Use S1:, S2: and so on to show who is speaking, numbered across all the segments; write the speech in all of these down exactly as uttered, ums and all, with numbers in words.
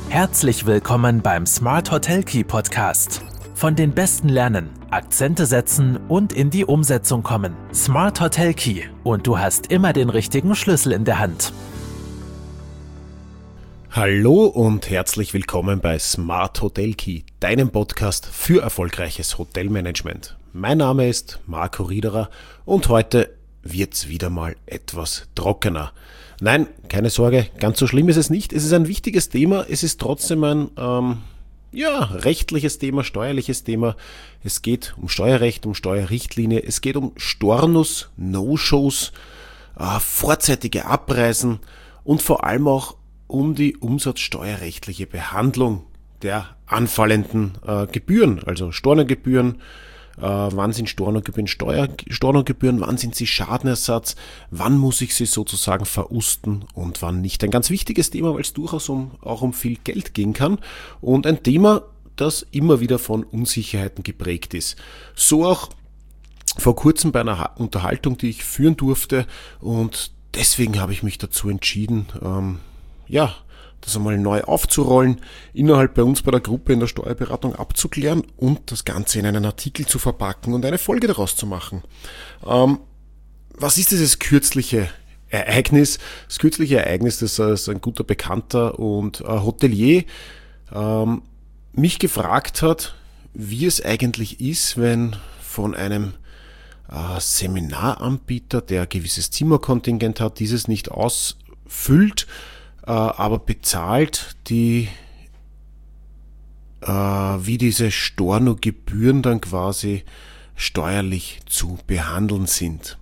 S1: Herzlich willkommen beim Smart Hotel Key Podcast. Von den Besten lernen, Akzente setzen und in die Umsetzung kommen. Smart Hotel Key und du hast immer den richtigen Schlüssel in der Hand.
S2: Hallo und herzlich willkommen bei Smart Hotel Key, deinem Podcast für erfolgreiches Hotelmanagement. Mein Name ist Marco Riederer und heute wird's wieder mal etwas trockener. Nein, keine Sorge, ganz so schlimm ist es nicht. Es ist ein wichtiges Thema, es ist trotzdem ein ähm, ja, rechtliches Thema, steuerliches Thema. Es geht um Steuerrecht, um Steuerrichtlinie, es geht um Stornos, No-Shows, äh, vorzeitige Abreisen und vor allem auch um die umsatzsteuerrechtliche Behandlung der anfallenden äh, Gebühren, also Stornogebühren. Äh, wann sind Stornogebühren Steuer, Stornogebühren, wann sind sie Schadenersatz, wann muss ich sie sozusagen verusten und wann nicht. Ein ganz wichtiges Thema, weil es durchaus um, auch um viel Geld gehen kann und ein Thema, das immer wieder von Unsicherheiten geprägt ist. So auch vor kurzem bei einer Unterhaltung, die ich führen durfte, und deswegen habe ich mich dazu entschieden, ähm, ja, das einmal neu aufzurollen, innerhalb bei uns bei der Gruppe in der Steuerberatung abzuklären und das Ganze in einen Artikel zu verpacken und eine Folge daraus zu machen. Ähm, was ist dieses kürzliche Ereignis? Das kürzliche Ereignis, das ist ein guter Bekannter und äh, Hotelier ähm, mich gefragt hat, wie es eigentlich ist, wenn von einem äh, Seminaranbieter, der ein gewisses Zimmerkontingent hat, dieses nicht ausfüllt, aber bezahlt, die äh, wie diese Stornogebühren dann quasi steuerlich zu behandeln sind.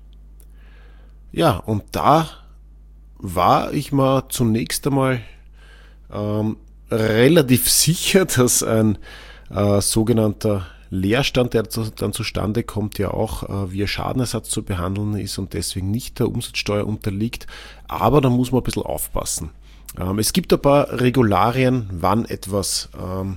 S2: Ja, und da war ich mal zunächst einmal ähm, relativ sicher, dass ein äh, sogenannter Leerstand, der dann zustande kommt, ja auch äh, via Schadenersatz zu behandeln ist und deswegen nicht der Umsatzsteuer unterliegt. Aber da muss man ein bisschen aufpassen. Ähm, es gibt ein paar Regularien, wann etwas ähm,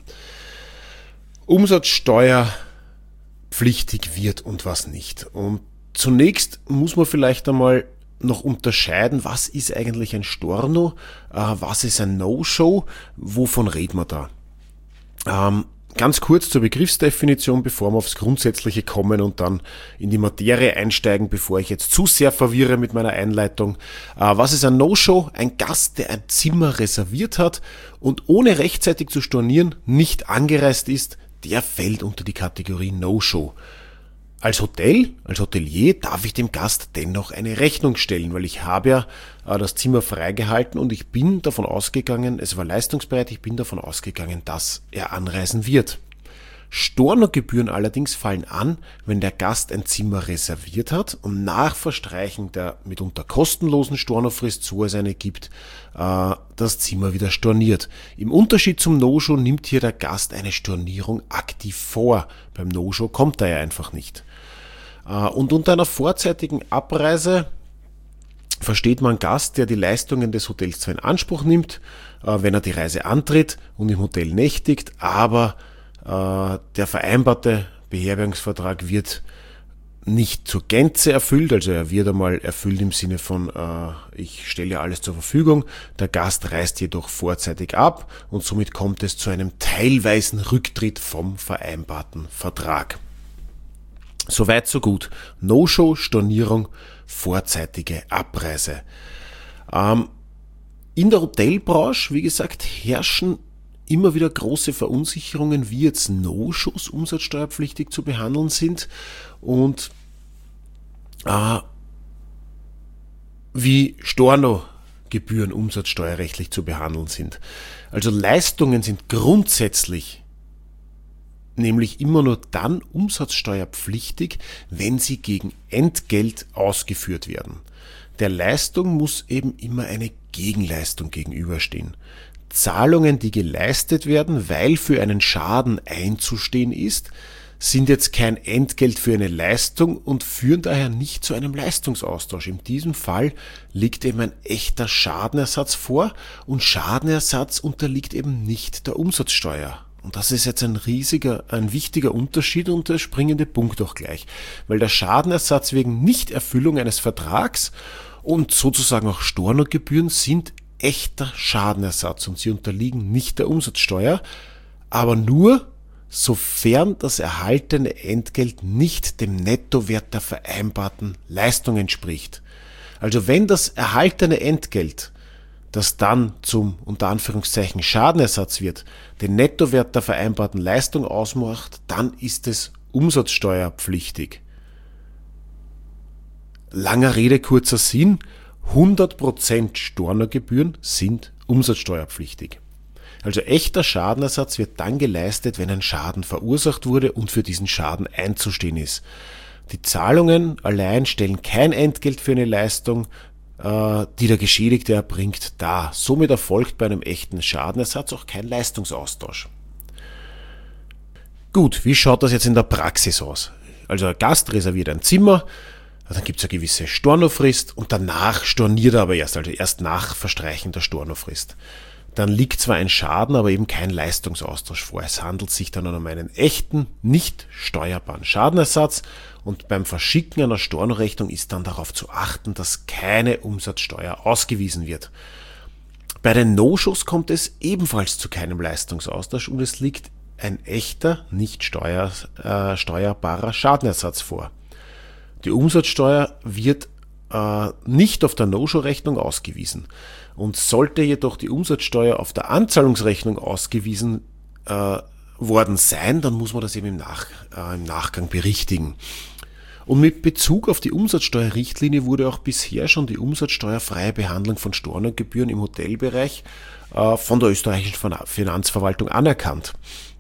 S2: umsatzsteuerpflichtig wird und was nicht. Und zunächst muss man vielleicht einmal noch unterscheiden, was ist eigentlich ein Storno, äh, was ist ein No-Show, wovon reden wir da? Ähm, Ganz kurz zur Begriffsdefinition, bevor wir aufs Grundsätzliche kommen und dann in die Materie einsteigen, bevor ich jetzt zu sehr verwirre mit meiner Einleitung. Was ist ein No-Show? Ein Gast, der ein Zimmer reserviert hat und ohne rechtzeitig zu stornieren nicht angereist ist, der fällt unter die Kategorie No-Show. Als Hotel, als Hotelier darf ich dem Gast dennoch eine Rechnung stellen, weil ich habe ja äh, das Zimmer freigehalten und ich bin davon ausgegangen, es war leistungsbereit, ich bin davon ausgegangen, dass er anreisen wird. Stornogebühren allerdings fallen an, wenn der Gast ein Zimmer reserviert hat und nach Verstreichen der mitunter kostenlosen Stornofrist, so es eine gibt, äh, das Zimmer wieder storniert. Im Unterschied zum No-Show nimmt hier der Gast eine Stornierung aktiv vor. Beim No-Show kommt er ja einfach nicht. Und unter einer vorzeitigen Abreise versteht man Gast, der die Leistungen des Hotels zwar in Anspruch nimmt, wenn er die Reise antritt und im Hotel nächtigt, aber der vereinbarte Beherbergungsvertrag wird nicht zur Gänze erfüllt, also er wird einmal erfüllt im Sinne von, ich stelle alles zur Verfügung, der Gast reist jedoch vorzeitig ab und somit kommt es zu einem teilweisen Rücktritt vom vereinbarten Vertrag. Soweit, so gut. No-Show, Stornierung, vorzeitige Abreise. Ähm, in der Hotelbranche, wie gesagt, herrschen immer wieder große Verunsicherungen, wie jetzt No-Shows umsatzsteuerpflichtig zu behandeln sind und äh, wie Stornogebühren umsatzsteuerrechtlich zu behandeln sind. Also Leistungen sind grundsätzlich nämlich immer nur dann umsatzsteuerpflichtig, wenn sie gegen Entgelt ausgeführt werden. Der Leistung muss eben immer eine Gegenleistung gegenüberstehen. Zahlungen, die geleistet werden, weil für einen Schaden einzustehen ist, sind jetzt kein Entgelt für eine Leistung und führen daher nicht zu einem Leistungsaustausch. In diesem Fall liegt eben ein echter Schadenersatz vor und Schadenersatz unterliegt eben nicht der Umsatzsteuer. Und das ist jetzt ein riesiger, ein wichtiger Unterschied und der springende Punkt auch gleich. Weil der Schadenersatz wegen Nichterfüllung eines Vertrags und sozusagen auch Stornogebühren sind echter Schadenersatz und sie unterliegen nicht der Umsatzsteuer, aber nur, sofern das erhaltene Entgelt nicht dem Nettowert der vereinbarten Leistung entspricht. Also wenn das erhaltene Entgelt, das dann zum unter Anführungszeichen Schadenersatz wird, den Nettowert der vereinbarten Leistung ausmacht, dann ist es umsatzsteuerpflichtig. Langer Rede, kurzer Sinn, hundert Prozent Stornogebühren sind umsatzsteuerpflichtig. Also echter Schadenersatz wird dann geleistet, wenn ein Schaden verursacht wurde und für diesen Schaden einzustehen ist. Die Zahlungen allein stellen kein Entgelt für eine Leistung, äh, die der Geschädigte erbringt, dar. Somit erfolgt bei einem echten Schadenersatz auch kein Leistungsaustausch. Gut, wie schaut das jetzt in der Praxis aus? Also ein Gast reserviert ein Zimmer, dann gibt es eine gewisse Stornofrist und danach storniert er aber erst, also erst nach Verstreichen der Stornofrist. Dann liegt zwar ein Schaden, aber eben kein Leistungsaustausch vor. Es handelt sich dann um einen echten, nicht steuerbaren Schadenersatz und beim Verschicken einer Stornorechnung ist dann darauf zu achten, dass keine Umsatzsteuer ausgewiesen wird. Bei den No-Shows kommt es ebenfalls zu keinem Leistungsaustausch und es liegt ein echter, nicht steuer, äh, steuerbarer Schadenersatz vor. Die Umsatzsteuer wird äh, nicht auf der No-Show-Rechnung ausgewiesen. Und sollte jedoch die Umsatzsteuer auf der Anzahlungsrechnung ausgewiesen äh, worden sein, dann muss man das eben im, Nach, äh, im Nachgang berichtigen. Und mit Bezug auf die Umsatzsteuerrichtlinie wurde auch bisher schon die umsatzsteuerfreie Behandlung von Stornogebühren im Hotelbereich äh, von der österreichischen Finanzverwaltung anerkannt.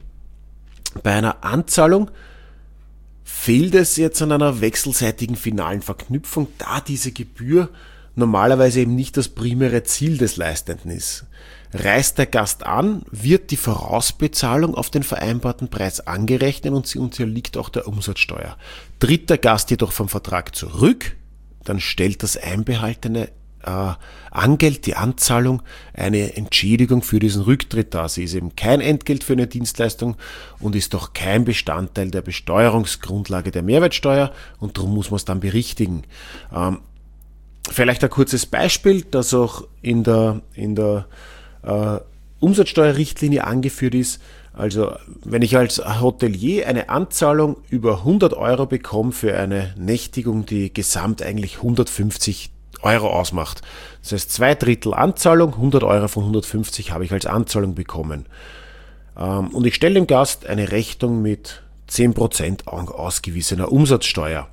S2: Bei einer Anzahlung fehlt es jetzt an einer wechselseitigen finalen Verknüpfung, da diese Gebühr normalerweise eben nicht das primäre Ziel des Leistenden ist. Reist der Gast an, wird die Vorausbezahlung auf den vereinbarten Preis angerechnet und sie unterliegt auch der Umsatzsteuer. Tritt der Gast jedoch vom Vertrag zurück, dann stellt das einbehaltene äh, Angeld, die Anzahlung, eine Entschädigung für diesen Rücktritt dar. Sie ist eben kein Entgelt für eine Dienstleistung und ist auch kein Bestandteil der Besteuerungsgrundlage der Mehrwertsteuer und darum muss man es dann berichtigen. Ähm, Vielleicht ein kurzes Beispiel, das auch in der, in der äh, Umsatzsteuerrichtlinie angeführt ist. Also wenn ich als Hotelier eine Anzahlung über hundert Euro bekomme für eine Nächtigung, die gesamt eigentlich hundertfünfzig Euro ausmacht. Das heißt, zwei Drittel Anzahlung, hundert Euro von hundertfünfzig habe ich als Anzahlung bekommen. Ähm, und ich stelle dem Gast eine Rechnung mit zehn Prozent ausgewiesener Umsatzsteuer.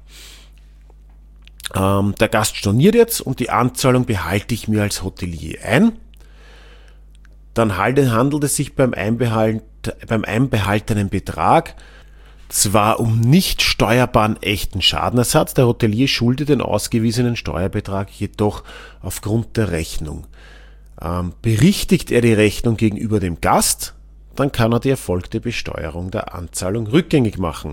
S2: Ähm, der Gast storniert jetzt und die Anzahlung behalte ich mir als Hotelier ein. Dann handelt es sich beim, Einbehalt, beim einbehaltenen Betrag zwar um nicht steuerbaren echten Schadenersatz, der Hotelier schuldet den ausgewiesenen Steuerbetrag jedoch aufgrund der Rechnung. Ähm, berichtigt er die Rechnung gegenüber dem Gast, dann kann er die erfolgte Besteuerung der Anzahlung rückgängig machen.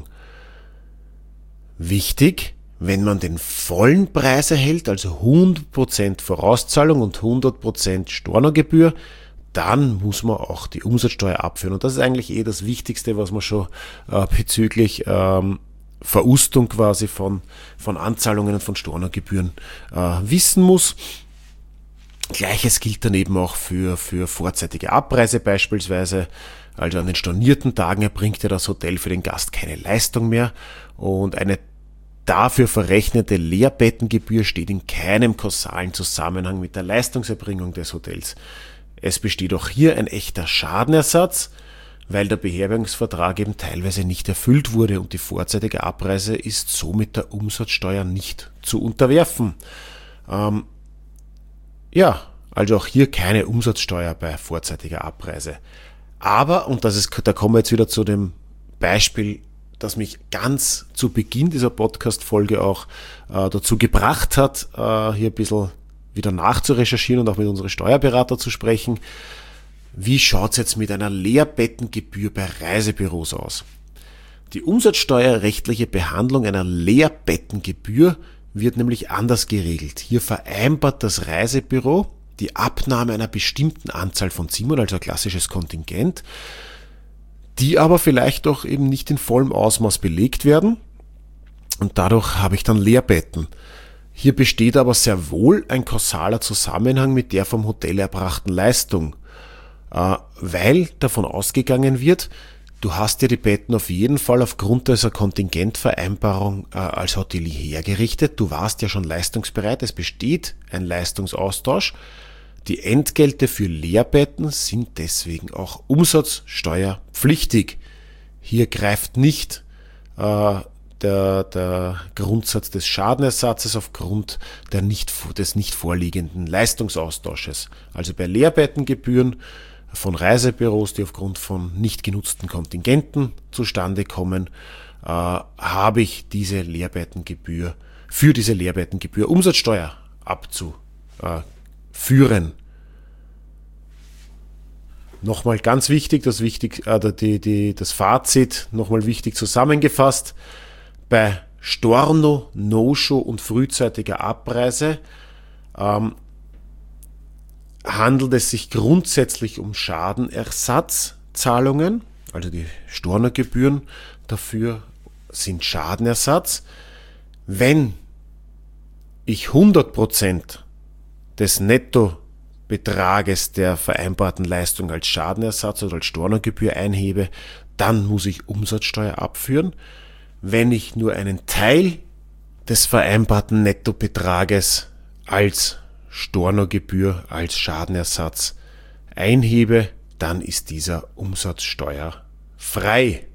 S2: Wichtig: Wenn man den vollen Preis erhält, also hundert Prozent Vorauszahlung und hundert Prozent Stornogebühr, dann muss man auch die Umsatzsteuer abführen. Und das ist eigentlich eh das Wichtigste, was man schon äh, bezüglich ähm, Verustung quasi von, von Anzahlungen und von Stornogebühren äh, wissen muss. Gleiches gilt dann eben auch für, für vorzeitige Abreise beispielsweise. Also an den stornierten Tagen erbringt ja das Hotel für den Gast keine Leistung mehr und eine dafür verrechnete Leerbettengebühr steht in keinem kausalen Zusammenhang mit der Leistungserbringung des Hotels. Es besteht auch hier ein echter Schadenersatz, weil der Beherbergungsvertrag eben teilweise nicht erfüllt wurde und die vorzeitige Abreise ist somit der Umsatzsteuer nicht zu unterwerfen. Ähm, ja, also auch hier keine Umsatzsteuer bei vorzeitiger Abreise. Aber, und das ist, da kommen wir jetzt wieder zu dem Beispiel, das mich ganz zu Beginn dieser Podcast-Folge auch äh, dazu gebracht hat, äh, hier ein bisschen wieder nachzurecherchieren und auch mit unseren Steuerberater zu sprechen. Wie schaut es jetzt mit einer Leerbettengebühr bei Reisebüros aus? Die umsatzsteuerrechtliche Behandlung einer Leerbettengebühr wird nämlich anders geregelt. Hier vereinbart das Reisebüro die Abnahme einer bestimmten Anzahl von Zimmern, also ein klassisches Kontingent, die aber vielleicht auch eben nicht in vollem Ausmaß belegt werden und dadurch habe ich dann Leerbetten. Hier besteht aber sehr wohl ein kausaler Zusammenhang mit der vom Hotel erbrachten Leistung, weil davon ausgegangen wird, du hast dir die Betten auf jeden Fall aufgrund dieser Kontingentvereinbarung als Hotelier hergerichtet. Du warst ja schon leistungsbereit, es besteht ein Leistungsaustausch. Die Entgelte für Leerbetten sind deswegen auch umsatzsteuerpflichtig. Hier greift nicht äh, der, der Grundsatz des Schadenersatzes aufgrund der nicht, des nicht vorliegenden Leistungsaustausches. Also bei Leerbettengebühren von Reisebüros, die aufgrund von nicht genutzten Kontingenten zustande kommen, äh, habe ich diese Leerbettengebühr, für diese Leerbettengebühr Umsatzsteuer abzuführen. Nochmal ganz wichtig, das, wichtig äh, die, die, das Fazit nochmal wichtig zusammengefasst. Bei Storno, No-Show und frühzeitiger Abreise ähm, handelt es sich grundsätzlich um Schadenersatzzahlungen, also die Stornogebühren dafür sind Schadenersatz. Wenn ich hundert Prozent des Nettobetrages der vereinbarten Leistung als Schadenersatz oder als Stornogebühr einhebe, dann muss ich Umsatzsteuer abführen. Wenn ich nur einen Teil des vereinbarten Nettobetrages als Stornogebühr, als Schadenersatz einhebe, dann ist dieser umsatzsteuerfrei.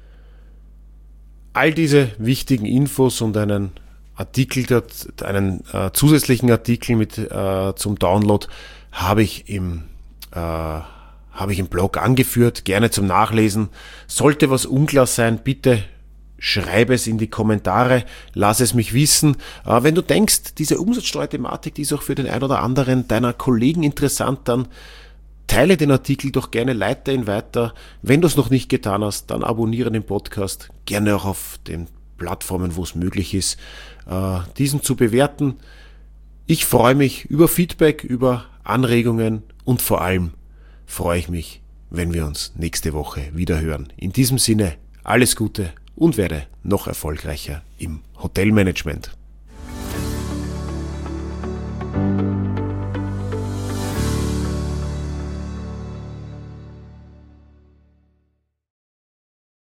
S2: All diese wichtigen Infos und einen Artikel, einen äh, zusätzlichen Artikel mit äh, zum Download habe ich im äh, habe ich im Blog angeführt, gerne zum Nachlesen. Sollte was unklar sein, bitte schreibe es in die Kommentare, lass es mich wissen. Äh, wenn du denkst, diese Umsatzsteuerthematik, die ist auch für den einen oder anderen deiner Kollegen interessant, dann teile den Artikel doch gerne, leite ihn weiter. Wenn du es noch nicht getan hast, dann abonniere den Podcast, gerne auch auf den Plattformen, wo es möglich ist, äh, diesen zu bewerten. Ich freue mich über Feedback, über Anregungen und vor allem freue ich mich, wenn wir uns nächste Woche wieder hören. In diesem Sinne, alles Gute und werde noch erfolgreicher im Hotelmanagement.